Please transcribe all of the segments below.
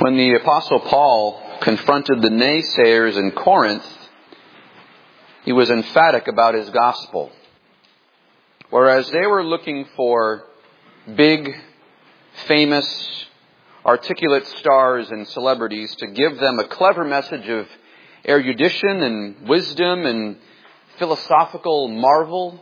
When the Apostle Paul confronted the naysayers in Corinth, he was emphatic about his gospel. Whereas they were looking for big, famous, articulate stars and celebrities to give them a clever message of erudition and wisdom and philosophical marvel.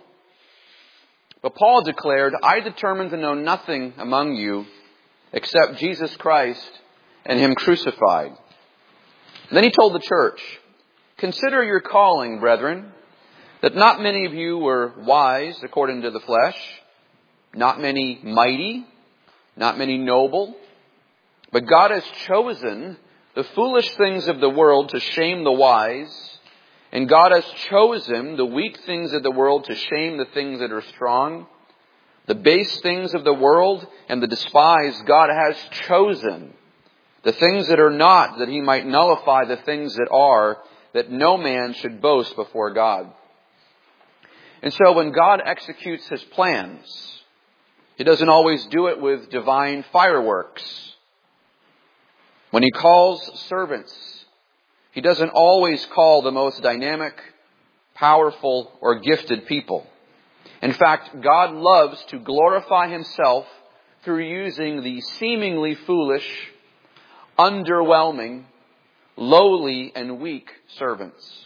But Paul declared, "I determined to know nothing among you except Jesus Christ and Him crucified." And then he told the church, "Consider your calling, brethren, that not many of you were wise according to the flesh, not many mighty, not many noble, but God has chosen the foolish things of the world to shame the wise, and God has chosen the weak things of the world to shame the things that are strong. The base things of the world and the despised God has chosen, the things that are not, that He might nullify the things that are, that no man should boast before God." And so when God executes His plans, He doesn't always do it with divine fireworks. When He calls servants, He doesn't always call the most dynamic, powerful, or gifted people. In fact, God loves to glorify Himself through using the seemingly foolish, underwhelming, lowly, and weak servants.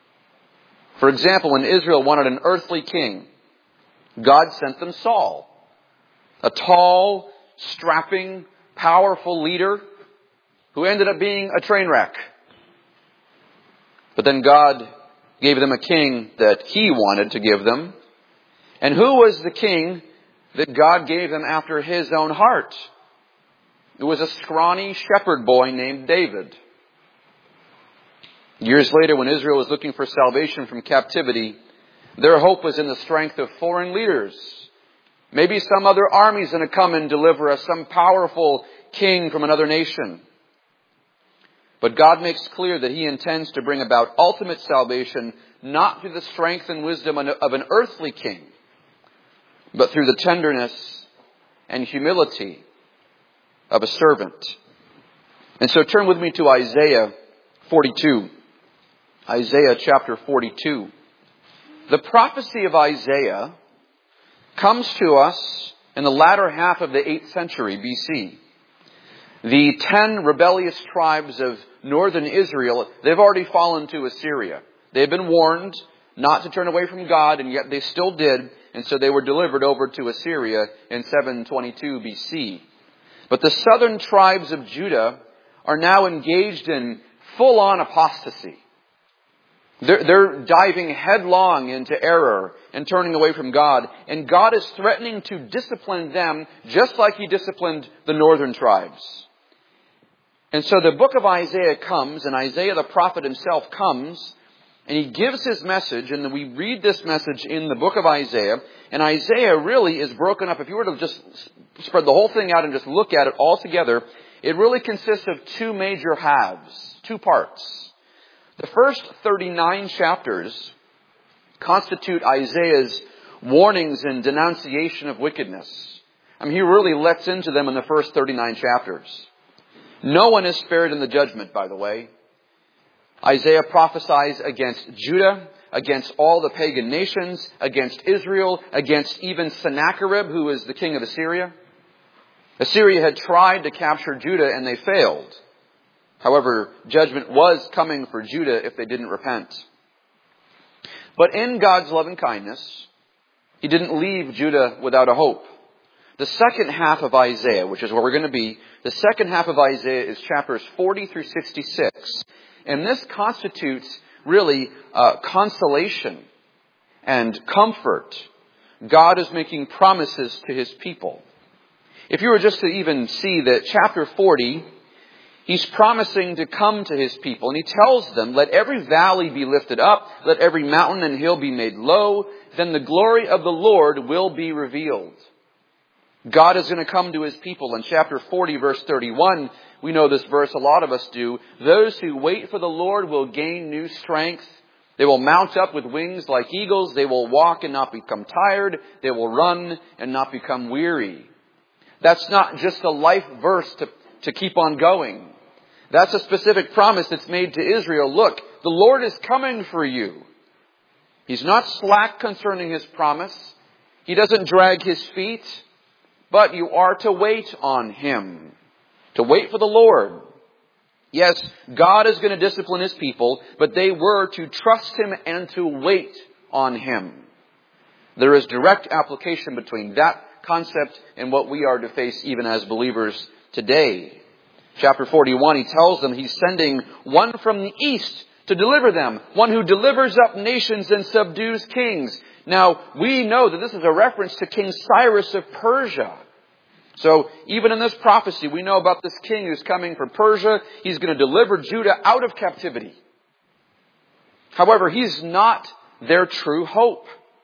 For example, when Israel wanted an earthly king, God sent them Saul, a tall, strapping, powerful leader who ended up being a train wreck. But then God gave them a king that He wanted to give them. And who was the king that God gave them after His own heart? It was a scrawny shepherd boy named David. Years later, when Israel was looking for salvation from captivity, their hope was in the strength of foreign leaders. Maybe some other army's going to come and deliver us, some powerful king from another nation. But God makes clear that He intends to bring about ultimate salvation, not through the strength and wisdom of an earthly king, but through the tenderness and humility of a servant. And so turn with me to Isaiah 42. Isaiah chapter 42. The prophecy of Isaiah comes to us in the latter half of the 8th century BC. The 10 rebellious tribes of northern Israel, they've already fallen to Assyria. They've been warned not to turn away from God, and yet they still did, and so they were delivered over to Assyria in 722 BC. But the southern tribes of Judah are now engaged in full-on apostasy. They're diving headlong into error and turning away from God. And God is threatening to discipline them just like He disciplined the northern tribes. And so the book of Isaiah comes, and Isaiah the prophet himself comes, and he gives his message, and we read this message in the book of Isaiah. And Isaiah really is broken up. If you were to just spread the whole thing out and just look at it all together, it really consists of two major halves, two parts. The first 39 chapters constitute Isaiah's warnings and denunciation of wickedness. I mean, he really lets into them in the first 39 chapters. No one is spared in the judgment, by the way. Isaiah prophesies against Judah, against all the pagan nations, against Israel, against even Sennacherib, who is the king of Assyria. Assyria had tried to capture Judah and they failed. However, judgment was coming for Judah if they didn't repent. But in God's loving kindness, He didn't leave Judah without a hope. The second half of Isaiah, which is where we're going to be, the second half of Isaiah is chapters 40 through 66. And this constitutes really consolation and comfort. God is making promises to His people. If you were just to even see that chapter 40, He's promising to come to His people. And He tells them, "Let every valley be lifted up, let every mountain and hill be made low, then the glory of the Lord will be revealed." God is going to come to His people. In chapter 40, verse 31, we know this verse, a lot of us do. "Those who wait for the Lord will gain new strength. They will mount up with wings like eagles. They will walk and not become tired. They will run and not become weary." That's not just a life verse to keep on going. That's a specific promise that's made to Israel. Look, the Lord is coming for you. He's not slack concerning His promise. He doesn't drag His feet. But you are to wait on Him. To wait for the Lord. Yes, God is going to discipline His people, but they were to trust Him and to wait on Him. There is direct application between that concept and what we are to face even as believers today. Chapter 41, He tells them He's sending one from the east to deliver them. One who delivers up nations and subdues kings. Now, we know that this is a reference to King Cyrus of Persia. So, even in this prophecy, we know about this king who's coming from Persia. He's going to deliver Judah out of captivity. However, he's not their true hope.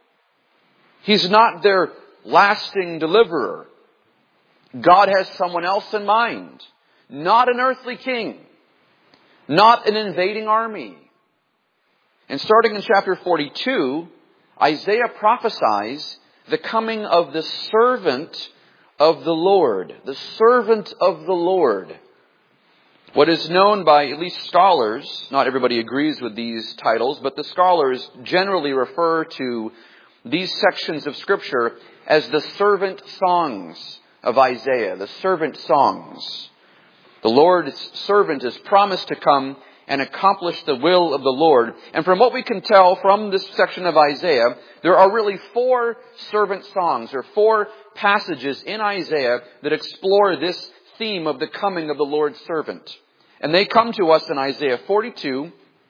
He's not their lasting deliverer. God has someone else in mind. Not an earthly king. Not an invading army. And starting in chapter 42, Isaiah prophesies the coming of the servant of the Lord. The servant of the Lord. What is known by at least scholars, not everybody agrees with these titles, but the scholars generally refer to these sections of Scripture as the servant songs of Isaiah. The servant songs. The Lord's servant is promised to come and accomplish the will of the Lord. And from what we can tell from this section of Isaiah, there are really 4 servant songs, or 4 passages in Isaiah that explore this theme of the coming of the Lord's servant. And they come to us in Isaiah 42,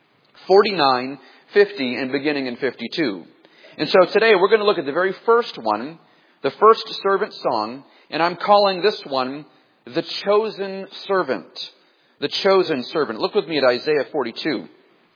49, 50, and beginning in 52. And so today we're going to look at the very first one, the first servant song, and I'm calling this one the chosen servant. The chosen servant. Look with me at Isaiah 42.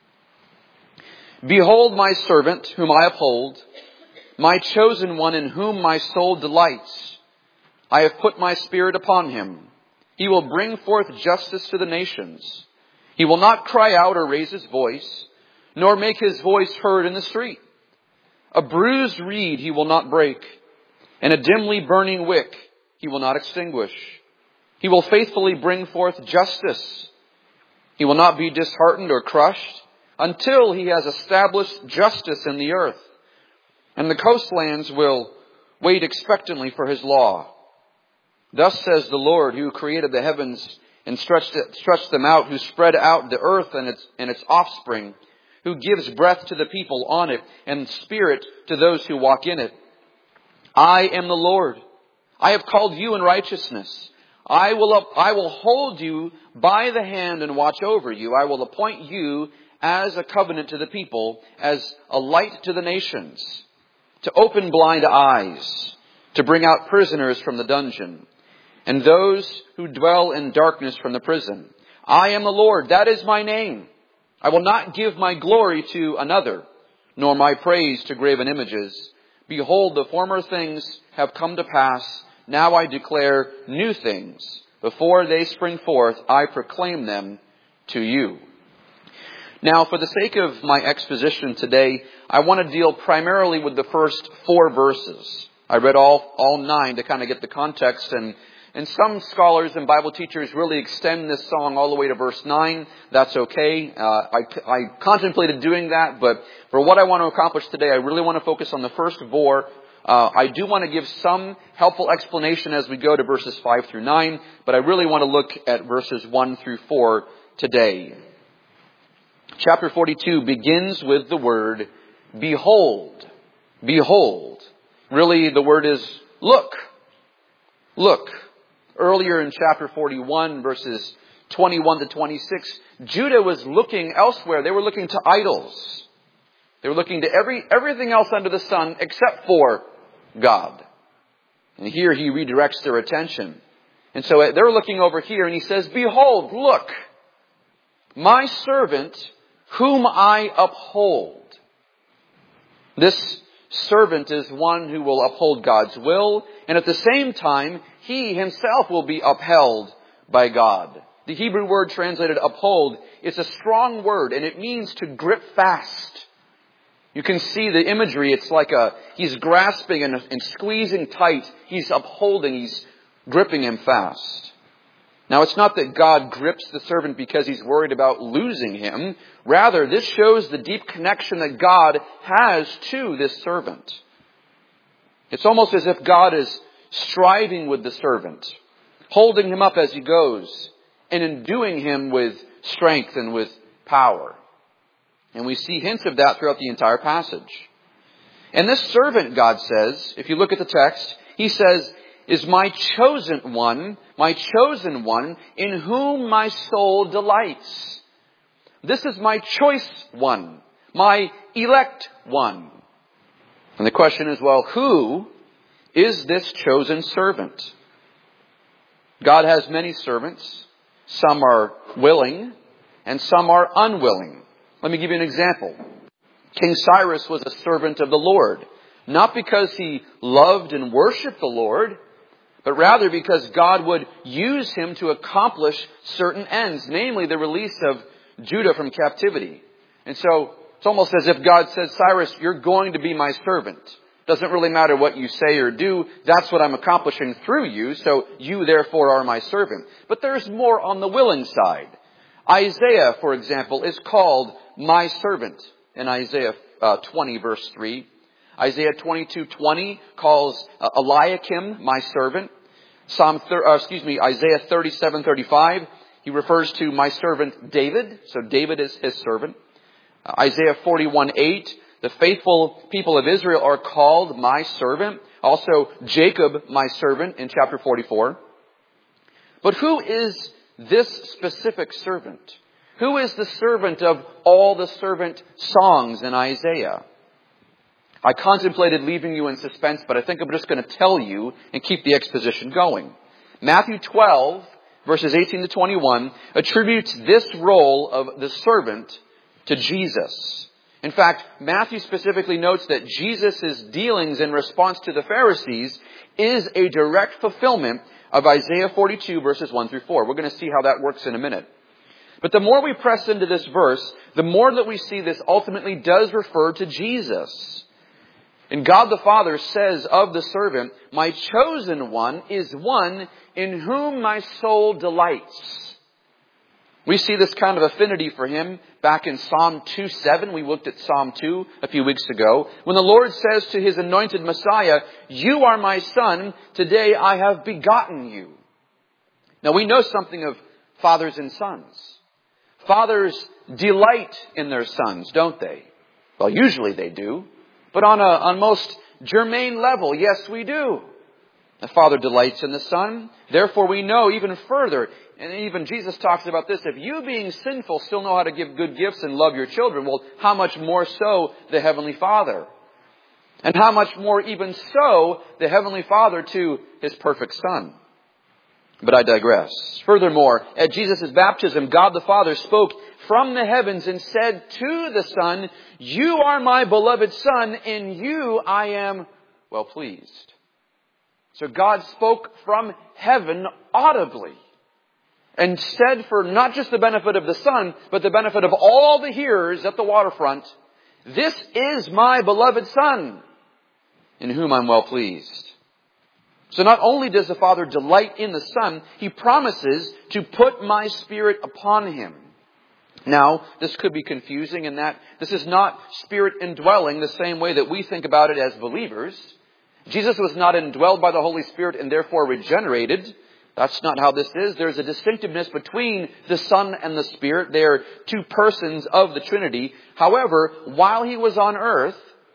Behold my servant, whom I uphold, my chosen one in whom my soul delights. I have put my spirit upon him. He will bring forth justice to the nations. He will not cry out or raise his voice, nor make his voice heard in the street. A bruised reed he will not break, and a dimly burning wick he will not extinguish. He will faithfully bring forth justice. He will not be disheartened or crushed until he has established justice in the earth. And the coastlands will wait expectantly for his law. Thus says the Lord, who created the heavens and stretched them out, who spread out the earth and its offspring, who gives breath to the people on it and spirit to those who walk in it. I am the Lord. I have called you in righteousness. I will hold you by the hand and watch over you. I will appoint you as a covenant to the people, as a light to the nations, to open blind eyes, to bring out prisoners from the dungeon, and those who dwell in darkness from the prison. I am the Lord, that is my name. I will not give my glory to another, nor my praise to graven images. Behold, the former things have come to pass. Now I declare new things. Before they spring forth, I proclaim them to you. Now, for the sake of my exposition today, I want to deal primarily with the first 4 verses. I read all 9 to kind of get the context, and some scholars and Bible teachers really extend this song all the way to verse 9. That's okay. I contemplated doing that, but for what I want to accomplish today, I really want to focus on the first 4. I do want to give some helpful explanation as we go to verses 5 through 9, but I really want to look at verses 1 through 4 today. Chapter 42 begins with the word, behold. Behold. Really, the word is look. Look. Earlier in chapter 41, verses 21 to 26, Judah was looking elsewhere. They were looking to idols. They were looking to everything else under the sun except for God. And here he redirects their attention. And so they're looking over here and he says, behold, look, my servant whom I uphold. This servant is one who will uphold God's will, and at the same time, he himself will be upheld by God. The Hebrew word translated uphold is a strong word, and it means to grip fast. You can see the imagery. It's like he's grasping and squeezing tight. He's upholding. He's gripping him fast. Now, it's not that God grips the servant because he's worried about losing him. Rather, this shows the deep connection that God has to this servant. It's almost as if God is striving with the servant, holding him up as he goes, and enduing him with strength and with power. And we see hints of that throughout the entire passage. And this servant, God says, if you look at the text, he says, is my chosen one in whom my soul delights. This is my choice one, my elect one. And the question is, well, who is this chosen servant? God has many servants. Some are willing and some are unwilling. Let me give you an example. King Cyrus was a servant of the Lord, not because he loved and worshiped the Lord, but rather because God would use him to accomplish certain ends, namely the release of Judah from captivity. And so it's almost as if God says, Cyrus, you're going to be my servant. Doesn't really matter what you say or do. That's what I'm accomplishing through you, so you therefore are my servant. But there's more on the willing side. Isaiah, for example, is called my servant in Isaiah 20, verse 3. Isaiah 22:20 calls Eliakim my servant. Isaiah 37:35, he refers to my servant David. So David is his servant. Isaiah 41:8, the faithful people of Israel are called my servant. Also Jacob my servant in chapter 44. But who is this specific servant? Who is the servant of all the servant songs in Isaiah? I contemplated leaving you in suspense, but I think I'm just going to tell you and keep the exposition going. Matthew 12, verses 18 to 21, attributes this role of the servant to Jesus. In fact, Matthew specifically notes that Jesus' dealings in response to the Pharisees is a direct fulfillment of Isaiah 42, verses 1 through 4. We're going to see how that works in a minute. But the more we press into this verse, the more that we see this ultimately does refer to Jesus. And God the Father says of the servant, my chosen one is one in whom my soul delights. We see this kind of affinity for him back in Psalm 2:7. We looked at Psalm 2 a few weeks ago. When the Lord says to his anointed Messiah, you are my son, today I have begotten you. Now we know something of fathers and sons. Fathers delight in their sons, don't they? Well, usually they do. But on most germane level, yes, we do. The Father delights in the Son. Therefore, we know even further, and even Jesus talks about this, if you being sinful still know how to give good gifts and love your children, well, how much more so the Heavenly Father? And how much more even so the Heavenly Father to His perfect Son? But I digress. Furthermore, at Jesus' baptism, God the Father spoke from the heavens and said to the Son, you are my beloved Son, in you I am well pleased. So God spoke from heaven audibly and said for not just the benefit of the Son, but the benefit of all the hearers at the waterfront, this is my beloved Son, in whom I'm well pleased. So not only does the Father delight in the Son, He promises to put my Spirit upon Him. Now, this could be confusing in that this is not Spirit indwelling the same way that we think about it as believers. Jesus was not indwelled by the Holy Spirit and therefore regenerated. That's not how this is. There's a distinctiveness between the Son and the Spirit. They are two persons of the Trinity. However, while He was on earth,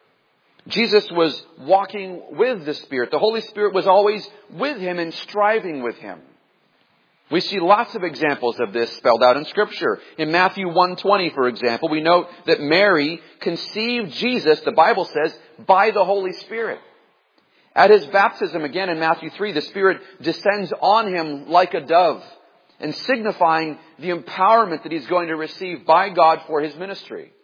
Jesus was walking with the Spirit. The Holy Spirit was always with Him and striving with Him. We see lots of examples of this spelled out in Scripture. In Matthew 1:20, for example, we note that Mary conceived Jesus, the Bible says, by the Holy Spirit. At His baptism, again in Matthew 3, the Spirit descends on Him like a dove, and signifying the empowerment that He's going to receive by God for His ministry.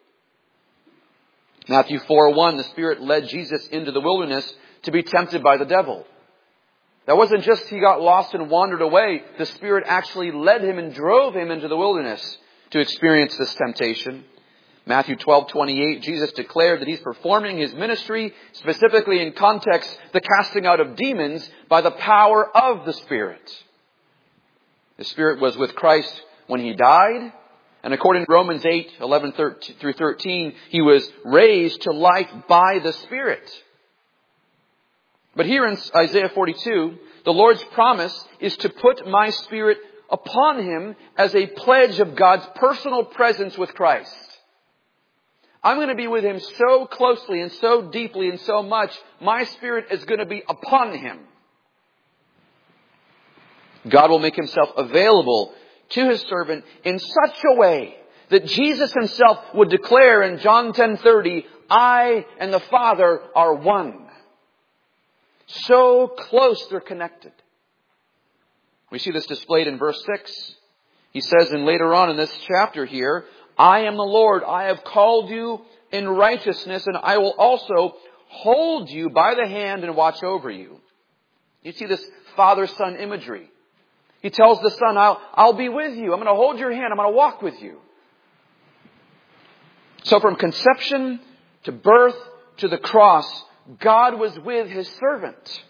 Matthew 4:1, the Spirit led Jesus into the wilderness to be tempted by the devil. That wasn't just He got lost and wandered away. The Spirit actually led Him and drove Him into the wilderness to experience this temptation. Matthew 12:28, Jesus declared that He's performing His ministry, specifically in context, the casting out of demons by the power of the Spirit. The Spirit was with Christ when He died. And according to Romans 8:11 through 13, He was raised to life by the Spirit. But here in Isaiah 42, the Lord's promise is to put my Spirit upon Him as a pledge of God's personal presence with Christ. I'm going to be with Him so closely and so deeply and so much, my Spirit is going to be upon Him. God will make Himself available to His servant in such a way that Jesus Himself would declare in John 10:30, I and the Father are one. So close they're connected. We see this displayed in verse 6. He says, and later on in this chapter here, I am the Lord, I have called you in righteousness, and I will also hold you by the hand and watch over you. You see this father-son imagery. He tells the son, I'll be with you. I'm going to hold your hand. I'm going to walk with you. So from conception to birth to the cross, God was with His servant.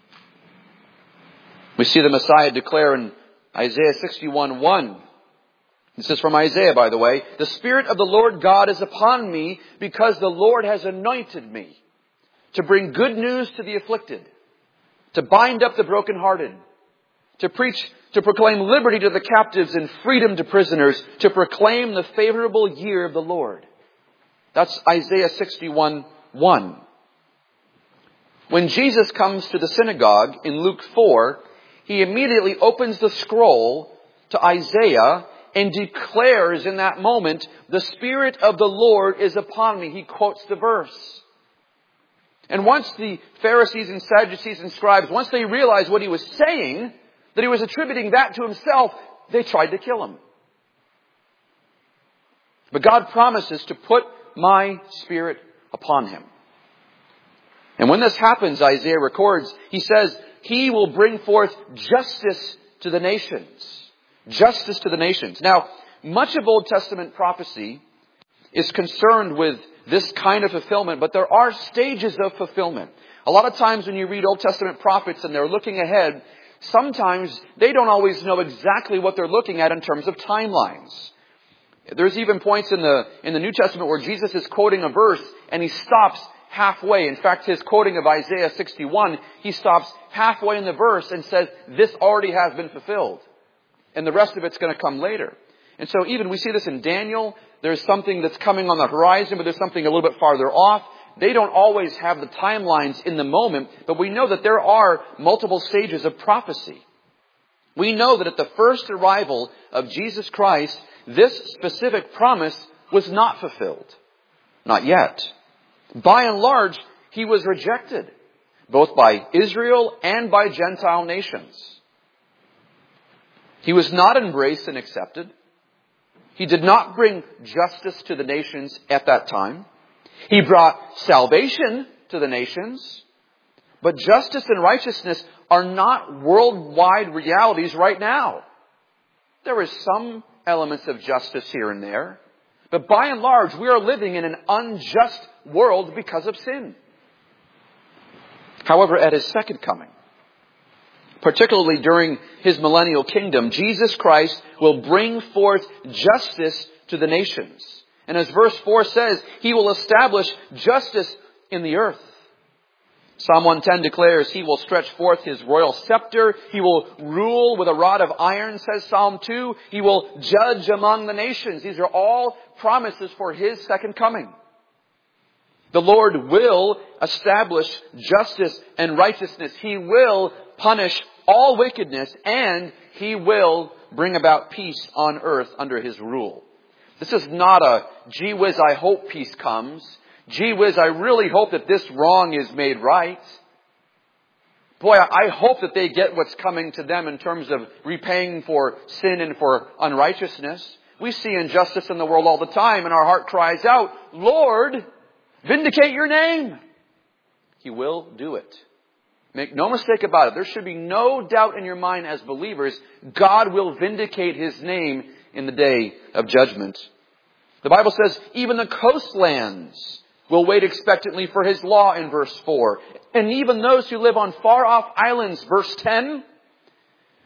We see the Messiah declare in Isaiah 61:1. This is from Isaiah, by the way. The Spirit of the Lord God is upon me because the Lord has anointed me to bring good news to the afflicted, to bind up the brokenhearted, to proclaim liberty to the captives and freedom to prisoners, to proclaim the favorable year of the Lord. That's Isaiah 61:1. When Jesus comes to the synagogue in Luke 4, He immediately opens the scroll to Isaiah and declares in that moment, the Spirit of the Lord is upon me. He quotes the verse. And once the Pharisees and Sadducees and scribes, once they realized what He was saying, that He was attributing that to Himself, they tried to kill Him. But God promises to put my Spirit upon Him. And when this happens, Isaiah records, he says, He will bring forth justice to the nations. Justice to the nations. Now, much of Old Testament prophecy is concerned with this kind of fulfillment, but there are stages of fulfillment. A lot of times when you read Old Testament prophets and they're looking ahead, sometimes they don't always know exactly what they're looking at in terms of timelines. There's even points in the New Testament where Jesus is quoting a verse and He stops halfway. In fact, His quoting of Isaiah 61, He stops halfway in the verse and says, this already has been fulfilled. And the rest of it's going to come later. And so even we see this in Daniel. There's something that's coming on the horizon, but there's something a little bit farther off. They don't always have the timelines in the moment, but we know that there are multiple stages of prophecy. We know that at the first arrival of Jesus Christ, this specific promise was not fulfilled. Not yet. By and large, He was rejected, both by Israel and by Gentile nations. He was not embraced and accepted. He did not bring justice to the nations at that time. He brought salvation to the nations. But justice and righteousness are not worldwide realities right now. There is some elements of justice here and there. But by and large, we are living in an unjust world because of sin. However, at His second coming, particularly during His millennial kingdom, Jesus Christ will bring forth justice to the nations. And as verse 4 says, He will establish justice in the earth. Psalm 110 declares, He will stretch forth His royal scepter. He will rule with a rod of iron, says Psalm 2. He will judge among the nations. These are all promises for His second coming. The Lord will establish justice and righteousness. He will punish all wickedness, and He will bring about peace on earth under His rule. This is not a, gee whiz, I hope peace comes. Gee whiz, I really hope that this wrong is made right. Boy, I hope that they get what's coming to them in terms of repaying for sin and for unrighteousness. We see injustice in the world all the time, and our heart cries out, Lord, vindicate your name. He will do it. Make no mistake about it. There should be no doubt in your mind as believers, God will vindicate His name in the day of judgment. The Bible says even the coastlands will wait expectantly for His law in verse 4. And even those who live on far off islands, verse 10.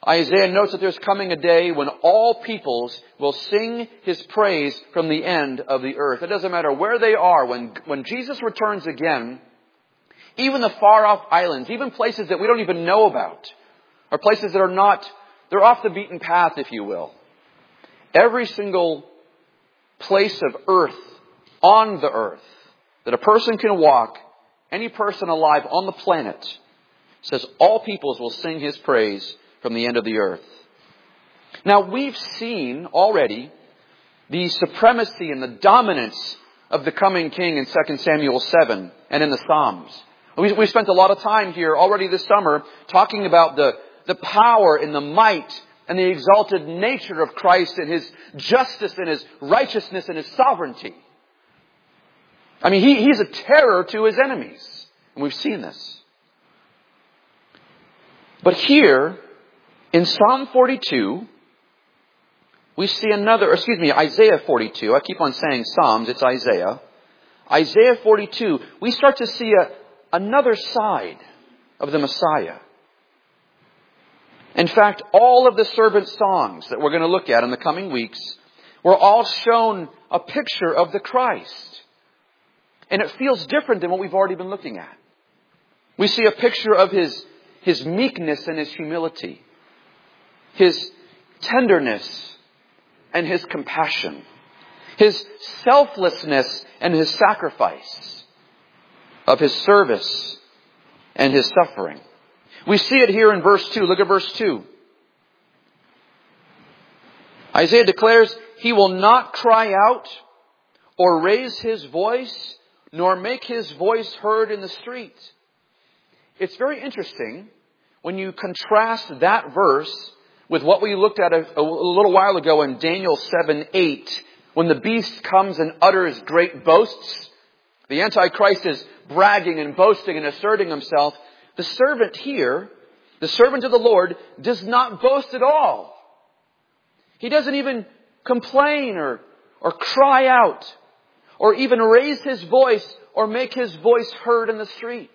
Isaiah notes that there's coming a day when all peoples will sing His praise from the end of the earth. It doesn't matter where they are. When Jesus returns again, even the far-off islands, even places that we don't even know about, or places that are not, they're off the beaten path, if you will. Every single place of earth, on the earth, that a person can walk, any person alive on the planet, says all peoples will sing His praise from the end of the earth. Now, we've seen already the supremacy and the dominance of the coming king in 2 Samuel 7 and in the Psalms. We spent a lot of time here already this summer talking about the power and the might and the exalted nature of Christ and His justice and His righteousness and His sovereignty. I mean, He's a terror to His enemies. And we've seen this. But here, in Psalm 42, we see Isaiah 42. I keep on saying Psalms, it's Isaiah. Isaiah 42, we start to see another side of the Messiah. In fact, all of the servant songs that we're going to look at in the coming weeks were all shown a picture of the Christ. And it feels different than what we've already been looking at. We see a picture of His meekness and His humility, His tenderness and His compassion, His selflessness and His sacrifice, of His service and His suffering. We see it here in verse 2. Look at verse 2. Isaiah declares, He will not cry out or raise His voice, nor make His voice heard in the street. It's very interesting when you contrast that verse with what we looked at a little while ago in Daniel 7:8, when the beast comes and utters great boasts. The Antichrist is bragging and boasting and asserting himself. The servant here, the servant of the Lord, does not boast at all. He doesn't even complain or cry out or even raise his voice or make his voice heard in the street.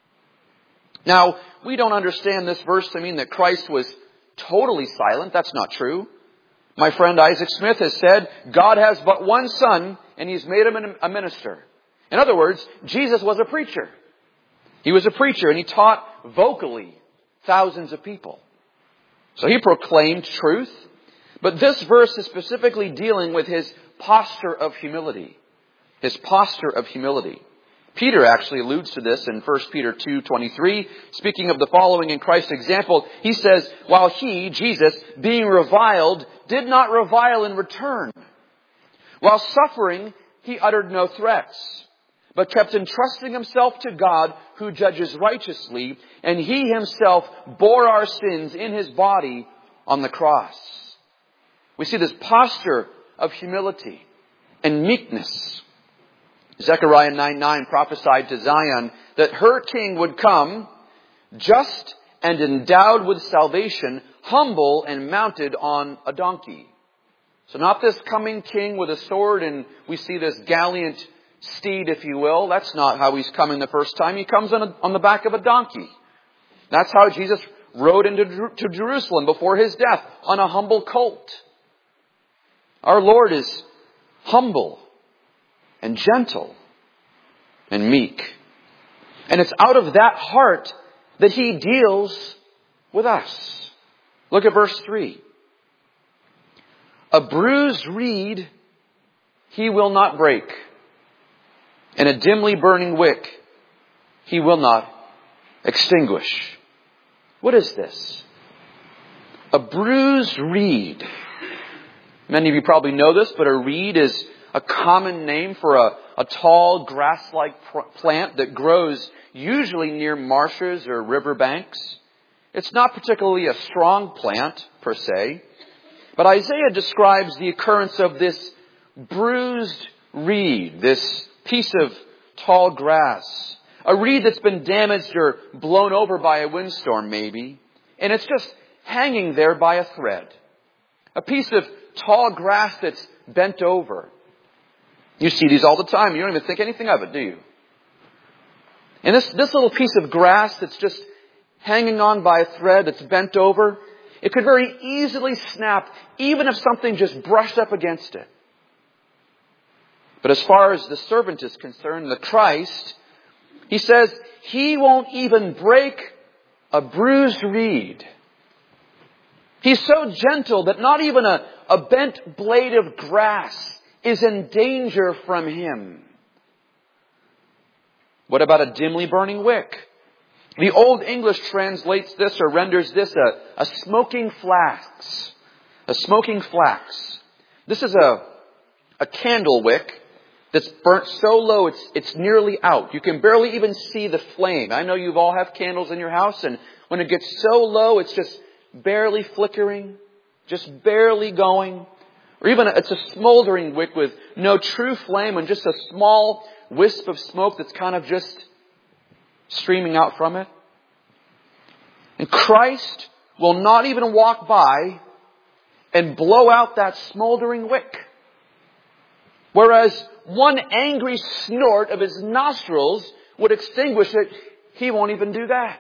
Now, we don't understand this verse to mean that Christ was totally silent. That's not true. My friend Isaac Smith has said, God has but one son and He's made Him a minister. In other words, Jesus was a preacher. He was a preacher and He taught vocally thousands of people. So He proclaimed truth. But this verse is specifically dealing with His posture of humility. His posture of humility. Peter actually alludes to this in 1 Peter 2:23. Speaking of the following in Christ's example, he says, while He, Jesus, being reviled, did not revile in return. While suffering, He uttered no threats, but kept entrusting Himself to God who judges righteously, and He Himself bore our sins in His body on the cross. We see this posture of humility and meekness. Zechariah 9:9 prophesied to Zion that her king would come just and endowed with salvation, humble and mounted on a donkey. So not this coming king with a sword and we see this gallant steed, if you will. That's not how He's coming the first time. He comes on the back of a donkey. That's how Jesus rode into Jerusalem before His death, on a humble colt. Our Lord is humble and gentle and meek. And it's out of that heart that He deals with us. Look at verse 3. A bruised reed He will not break, and a dimly burning wick He will not extinguish. What is this? A bruised reed. Many of you probably know this, but a reed is a common name for a tall grass-like plant that grows usually near marshes or river banks. It's not particularly a strong plant per se, but Isaiah describes the occurrence of this bruised reed, this piece of tall grass, a reed that's been damaged or blown over by a windstorm maybe, and it's just hanging there by a thread. A piece of tall grass that's bent over. You see these all the time. You don't even think anything of it, do you? And this little piece of grass that's just hanging on by a thread, that's bent over, It could very easily snap, even if something just brushed up against it. But as far as the servant is concerned, the Christ, he says, he won't even break a bruised reed. He's so gentle that not even a bent blade of grass is in danger from him. What about a dimly burning wick? The Old English translates this or renders this a smoking flax. A smoking flax. This is a candle wick that's burnt so low it's nearly out. You can barely even see the flame. I know you've all have candles in your house, and when it gets so low, it's just barely flickering, just barely going. Or even it's a smoldering wick with no true flame and just a small wisp of smoke that's kind of just streaming out from it. And Christ will not even walk by and blow out that smoldering wick. Whereas one angry snort of his nostrils would extinguish it, he won't even do that.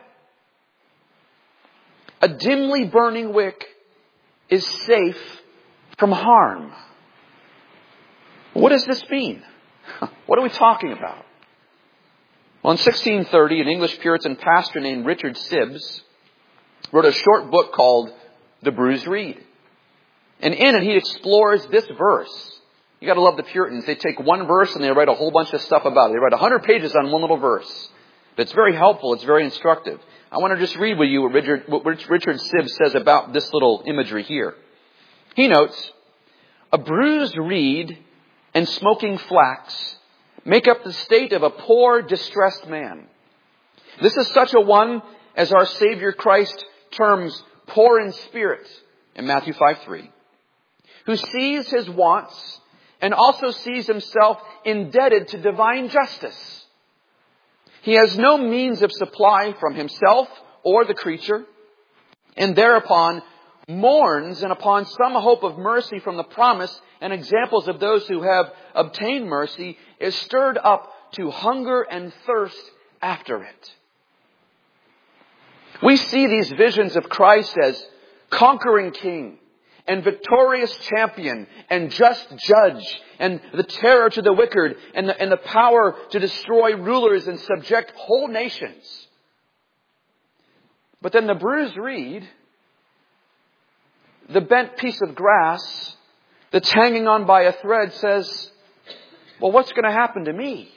A dimly burning wick is safe from harm. What does this mean? What are we talking about? Well, in 1630, an English Puritan pastor named Richard Sibbes wrote a short book called The Bruised Reed. And in it, he explores this verse. You got to love the Puritans. They take one verse and they write a whole bunch of stuff about it. They write 100 pages on one little verse. But it's very helpful. It's very instructive. I want to just read with you what Richard Sibbes says about this little imagery here. He notes, a bruised reed and smoking flax make up the state of a poor, distressed man. This is such a one as our Savior Christ terms poor in spirit in Matthew 5:3, who sees his wants and also sees himself indebted to divine justice. He has no means of supply from himself or the creature, and thereupon mourns, and upon some hope of mercy from the promise and examples of those who have obtained mercy, is stirred up to hunger and thirst after it. We see these visions of Christ as conquering king and victorious champion and just judge and the terror to the wicked and the power to destroy rulers and subject whole nations. But then the bruised reed, the bent piece of grass that's hanging on by a thread says, well, what's going to happen to me?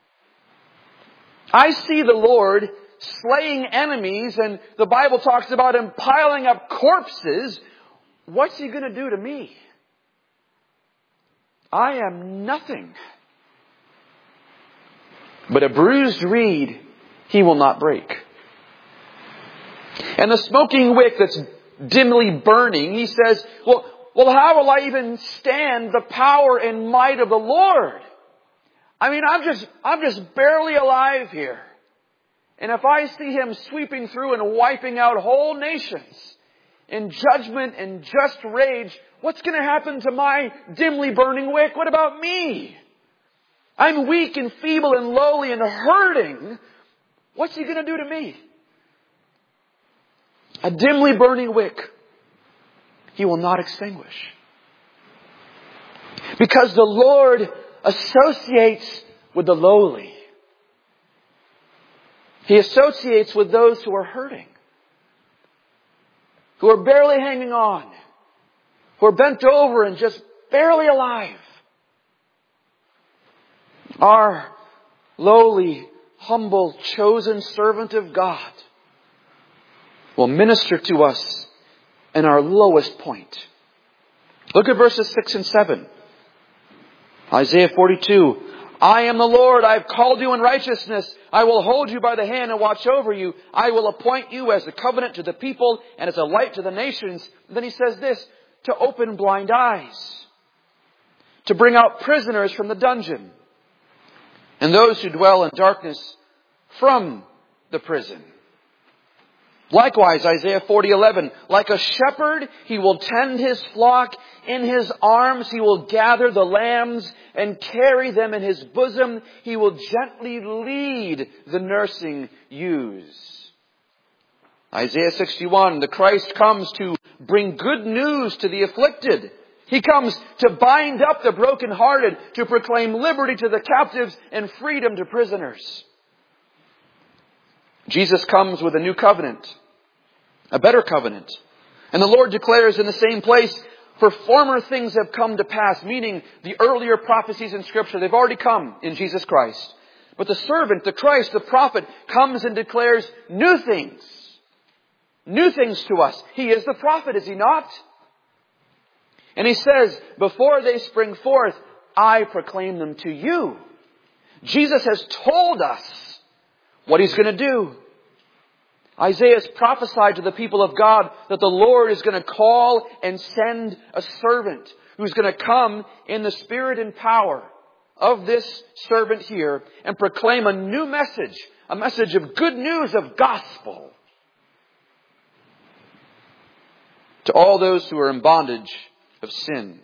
I see the Lord slaying enemies, and the Bible talks about him piling up corpses. What's he going to do to me? I am nothing. But a bruised reed he will not break. And the smoking wick that's dimly burning, he says, well, how will I even stand the power and might of the Lord? I mean, I'm just barely alive here. And if I see him sweeping through and wiping out whole nations in judgment and just rage, what's going to happen to my dimly burning wick? What about me? I'm weak and feeble and lowly and hurting. What's he going to do to me? A dimly burning wick he will not extinguish. Because the Lord associates with the lowly. He associates with those who are hurting, who are barely hanging on, who are bent over and just barely alive. Our lowly, humble, chosen servant of God will minister to us in our lowest point. Look at verses 6 and 7. Isaiah 42. I am the Lord, I have called you in righteousness. I will hold you by the hand and watch over you. I will appoint you as a covenant to the people and as a light to the nations. And then he says this, to open blind eyes, to bring out prisoners from the dungeon, and those who dwell in darkness from the prison. Likewise, Isaiah 40:11, like a shepherd, he will tend his flock. In his arms he will gather the lambs and carry them in his bosom. He will gently lead the nursing ewes. Isaiah 61, the Christ comes to bring good news to the afflicted. He comes to bind up the brokenhearted, to proclaim liberty to the captives and freedom to prisoners. Jesus comes with a new covenant, a better covenant. And the Lord declares in the same place, for former things have come to pass, meaning the earlier prophecies in Scripture, they've already come in Jesus Christ. But the servant, the Christ, the prophet, comes and declares new things. New things to us. He is the prophet, is he not? And he says, before they spring forth, I proclaim them to you. Jesus has told us what he's going to do. Isaiah has prophesied to the people of God that the Lord is going to call and send a servant who's going to come in the spirit and power of this servant here and proclaim a new message, a message of good news of gospel to all those who are in bondage of sin.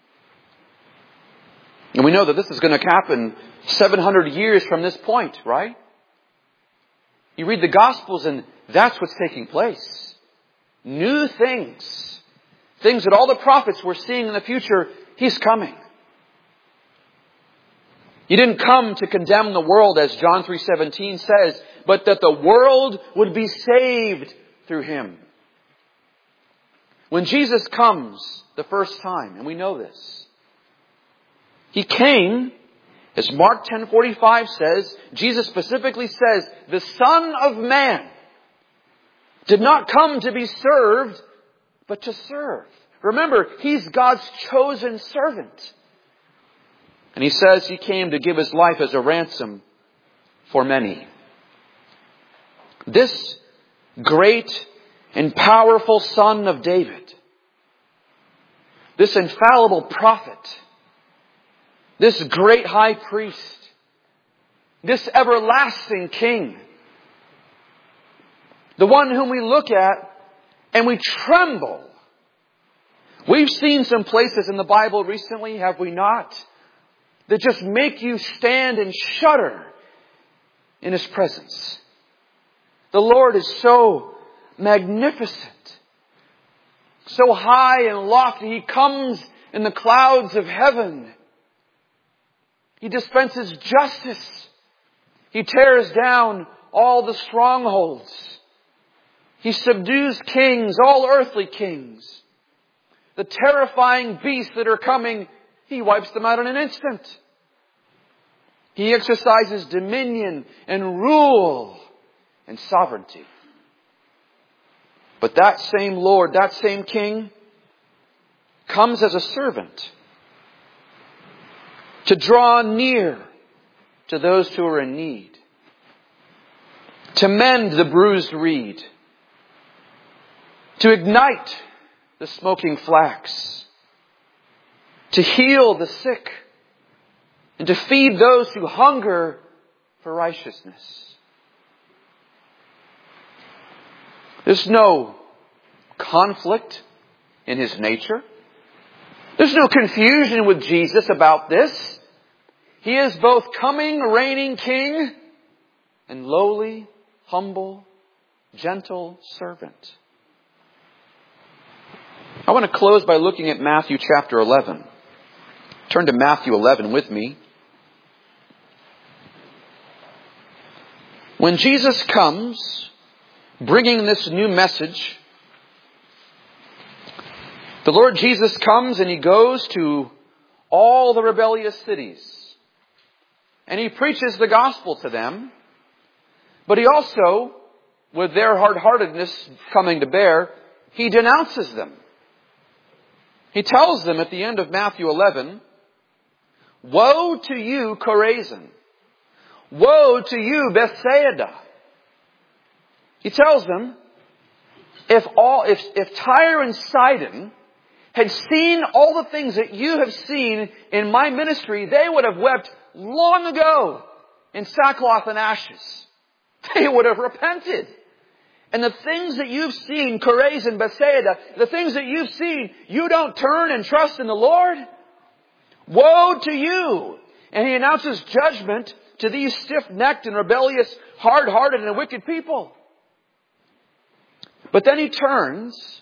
And we know that this is going to happen 700 years from this point, right? You read the Gospels and that's what's taking place. New things. Things that all the prophets were seeing in the future. He's coming. He didn't come to condemn the world, as John 3:17 says, but that the world would be saved through him. When Jesus comes the first time, and we know this, he came, as Mark 10:45 says, Jesus specifically says, the Son of Man did not come to be served, but to serve. Remember, he's God's chosen servant. And he says he came to give his life as a ransom for many. This great and powerful Son of David, this infallible prophet, this great high priest, this everlasting King, the one whom we look at and we tremble. We've seen some places in the Bible recently, have we not, that just make you stand and shudder in his presence. The Lord is so magnificent, so high and lofty. He comes in the clouds of heaven. He dispenses justice. He tears down all the strongholds. He subdues kings, all earthly kings. The terrifying beasts that are coming, he wipes them out in an instant. He exercises dominion and rule and sovereignty. But that same Lord, that same King, comes as a servant to draw near to those who are in need, to mend the bruised reed, to ignite the smoking flax, to heal the sick, and to feed those who hunger for righteousness. There's no conflict in his nature. There's no confusion with Jesus about this. He is both coming, reigning King, and lowly, humble, gentle servant. I want to close by looking at Matthew chapter 11. Turn to Matthew 11 with me. When Jesus comes, bringing this new message, the Lord Jesus comes and he goes to all the rebellious cities. And he preaches the gospel to them. But he also, with their hard-heartedness coming to bear, he denounces them. He tells them at the end of Matthew 11, woe to you, Chorazin! Woe to you, Bethsaida! He tells them, if Tyre and Sidon had seen all the things that you have seen in my ministry, they would have wept long ago in sackcloth and ashes. They would have repented. And the things that you've seen, Chorazin, Bethsaida, the things that you've seen, you don't turn and trust in the Lord? Woe to you! And he announces judgment to these stiff-necked and rebellious, hard-hearted and wicked people. But then he turns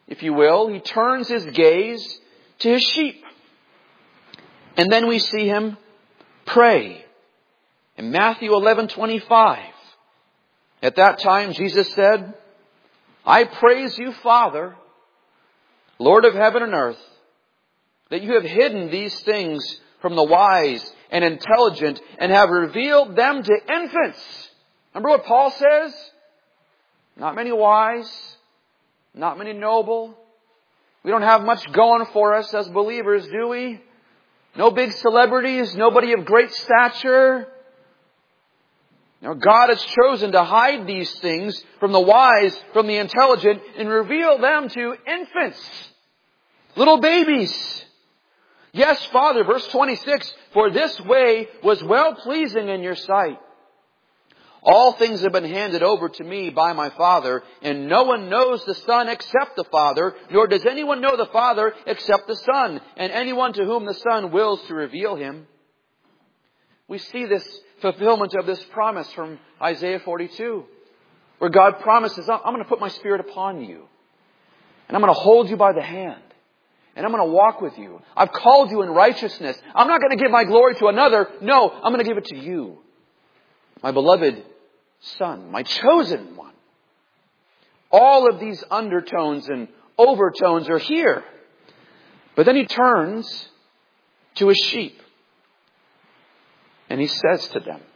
if you will, he turns his gaze to his sheep. And then we see him pray. In Matthew 11:25, at that time Jesus said, I praise you, Father, Lord of heaven and earth, that you have hidden these things from the wise and intelligent and have revealed them to infants. Remember what Paul says? Not many wise, not many noble. We don't have much going for us as believers, do we? No big celebrities, nobody of great stature. Now, God has chosen to hide these things from the wise, from the intelligent, and reveal them to infants, little babies. Yes, Father, verse 26, for this way was well-pleasing in your sight. All things have been handed over to me by my Father, and no one knows the Son except the Father, nor does anyone know the Father except the Son, and anyone to whom the Son wills to reveal him. We see this fulfillment of this promise from Isaiah 42, where God promises, I'm going to put my Spirit upon you, and I'm going to hold you by the hand, and I'm going to walk with you. I've called you in righteousness. I'm not going to give my glory to another. No, I'm going to give it to you, my beloved Son, my chosen one. All of these undertones and overtones are here. But then he turns to his sheep. And he says to them,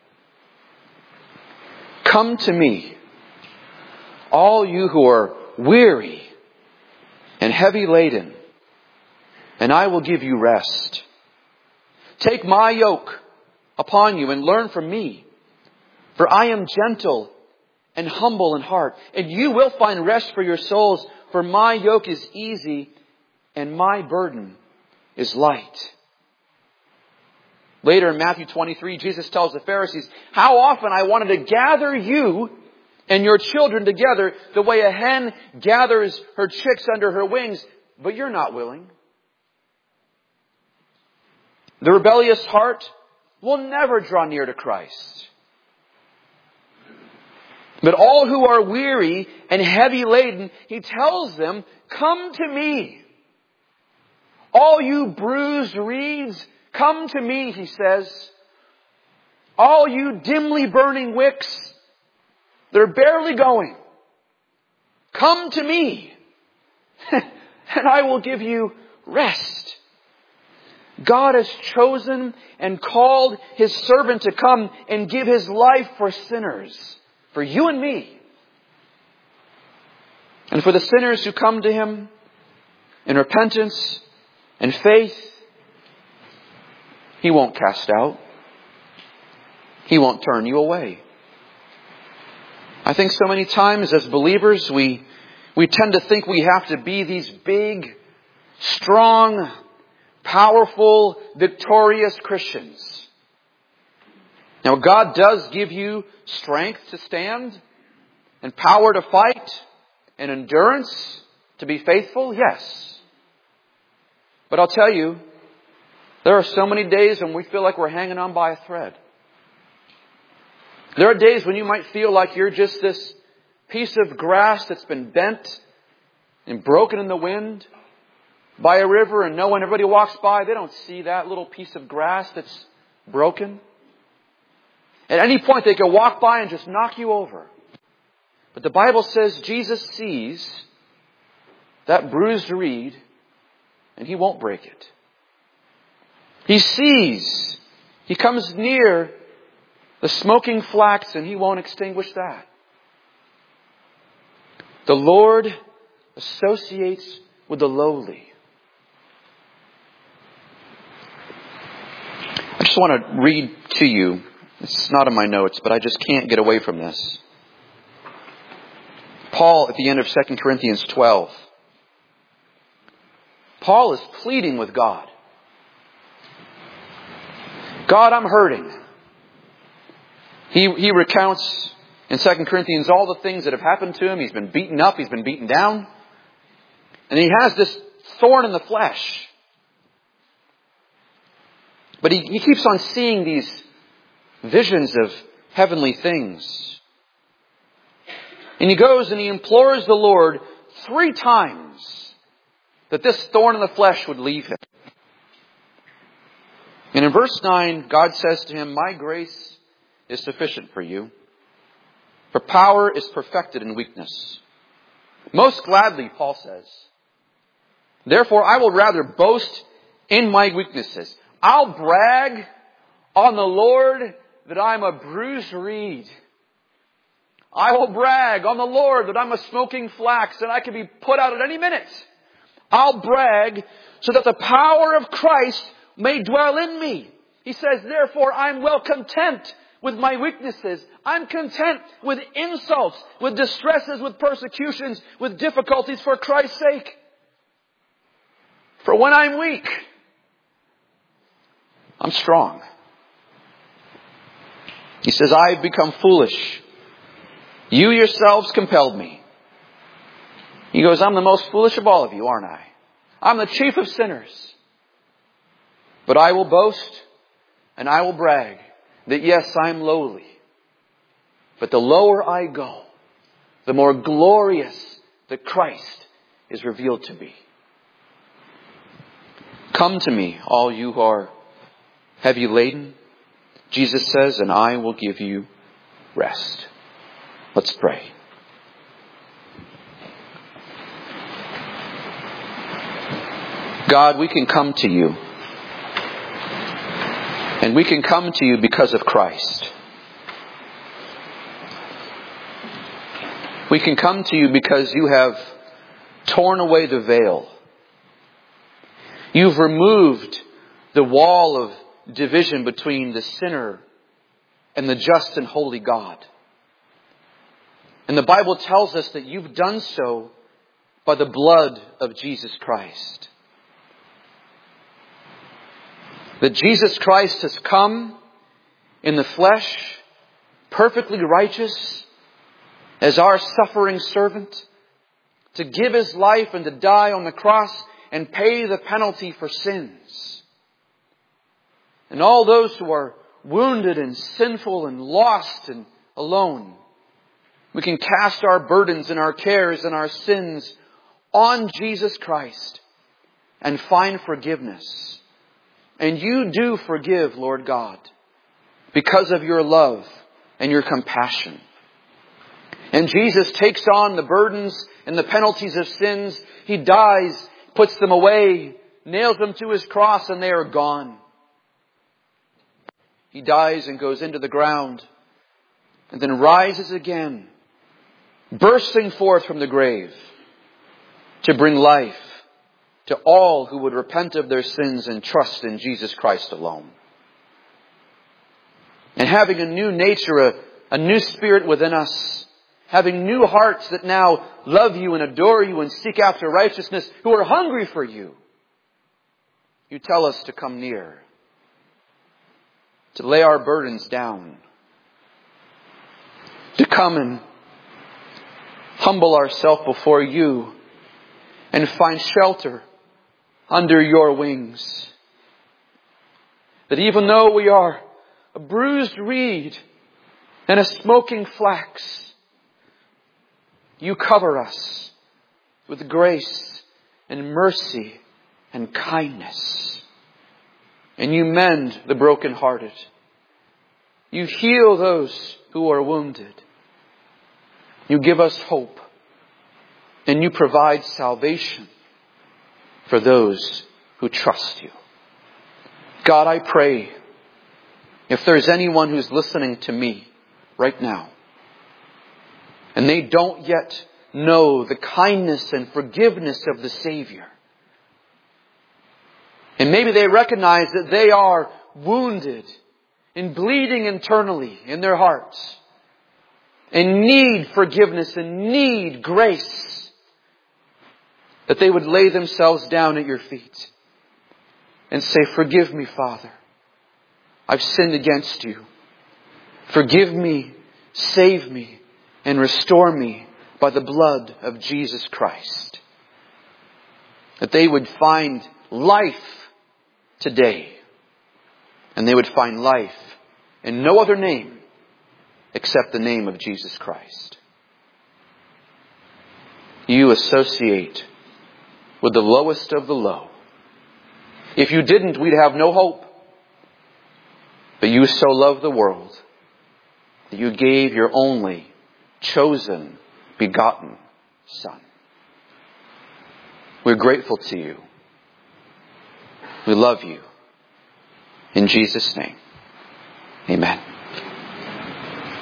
come to me, all you who are weary and heavy laden, and I will give you rest. Take my yoke upon you and learn from me. For I am gentle and humble in heart, and you will find rest for your souls. For my yoke is easy and my burden is light. Later in Matthew 23, Jesus tells the Pharisees, how often I wanted to gather you and your children together the way a hen gathers her chicks under her wings, but you're not willing. The rebellious heart will never draw near to Christ. But all who are weary and heavy laden, he tells them, come to me. All you bruised reeds, come to me, he says. All you dimly burning wicks, they're barely going. Come to me, and I will give you rest. God has chosen and called his servant to come and give his life for sinners. For you and me. And for the sinners who come to him in repentance and faith, he won't cast out. He won't turn you away. I think so many times as believers, we tend to think we have to be these big, strong, powerful, victorious Christians. Now, God does give you strength to stand and power to fight and endurance to be faithful, yes. But I'll tell you, there are so many days when we feel like we're hanging on by a thread. There are days when you might feel like you're just this piece of grass that's been bent and broken in the wind by a river, and everybody walks by, they don't see that little piece of grass that's broken. At any point, they can walk by and just knock you over. But the Bible says Jesus sees that bruised reed and he won't break it. He sees. He comes near the smoking flax and he won't extinguish that. The Lord associates with the lowly. I just want to read to you. It's not in my notes, but I just can't get away from this. Paul at the end of 2 Corinthians 12. Paul is pleading with God. God, I'm hurting. He recounts in 2 Corinthians all the things that have happened to him. He's been beaten up. He's been beaten down. And he has this thorn in the flesh. But he keeps on seeing these visions of heavenly things. And he goes and he implores the Lord 3 times that this thorn in the flesh would leave him. And in verse 9, God says to him, "My grace is sufficient for you, for power is perfected in weakness." Most gladly, Paul says, "Therefore I will rather boast in my weaknesses. I'll brag on the Lord that I'm a bruised reed. I will brag on the Lord that I'm a smoking flax, that I can be put out at any minute. I'll brag so that the power of Christ may dwell in me." He says, "Therefore I'm well content with my weaknesses. I'm content with insults, with distresses, with persecutions, with difficulties for Christ's sake. For when I'm weak, I'm strong." He says, "I've become foolish. You yourselves compelled me." He goes, "I'm the most foolish of all of you, aren't I? I'm the chief of sinners. But I will boast and I will brag that yes, I'm lowly. But the lower I go, the more glorious that Christ is revealed to be. Come to me, all you who are heavy laden," Jesus says, "and I will give you rest." Let's pray. God, we can come to you. And we can come to you because of Christ. We can come to you because you have torn away the veil. You've removed the wall of division between the sinner and the just and holy God. And the Bible tells us that you've done so by the blood of Jesus Christ. That Jesus Christ has come in the flesh, perfectly righteous, as our suffering servant, to give his life and to die on the cross and pay the penalty for sins. And all those who are wounded and sinful and lost and alone, we can cast our burdens and our cares and our sins on Jesus Christ and find forgiveness. And you do forgive, Lord God, because of your love and your compassion. And Jesus takes on the burdens and the penalties of sins. He dies, puts them away, nails them to his cross, and they are gone. He dies and goes into the ground and then rises again, bursting forth from the grave to bring life to all who would repent of their sins and trust in Jesus Christ alone. And having a new nature, a new spirit within us, having new hearts that now love you and adore you and seek after righteousness, who are hungry for you, you tell us to come near, to lay our burdens down, to come and humble ourselves before you and find shelter under your wings. That even though we are a bruised reed and a smoking flax, you cover us with grace and mercy and kindness. And you mend the brokenhearted. You heal those who are wounded. You give us hope. And you provide salvation for those who trust you. God, I pray, if there's anyone who's listening to me right now, and they don't yet know the kindness and forgiveness of the Savior, and maybe they recognize that they are wounded and bleeding internally in their hearts, and need forgiveness and need grace, that they would lay themselves down at your feet and say, "Forgive me, Father. I've sinned against you. Forgive me, save me, and restore me by the blood of Jesus Christ." That they would find life today. And they would find life in no other name except the name of Jesus Christ. you associate with the lowest of the low. If you didn't, we'd have no hope. But you so loved the world that you gave your only chosen, begotten Son. We're grateful to you. We love you. In Jesus' name, amen.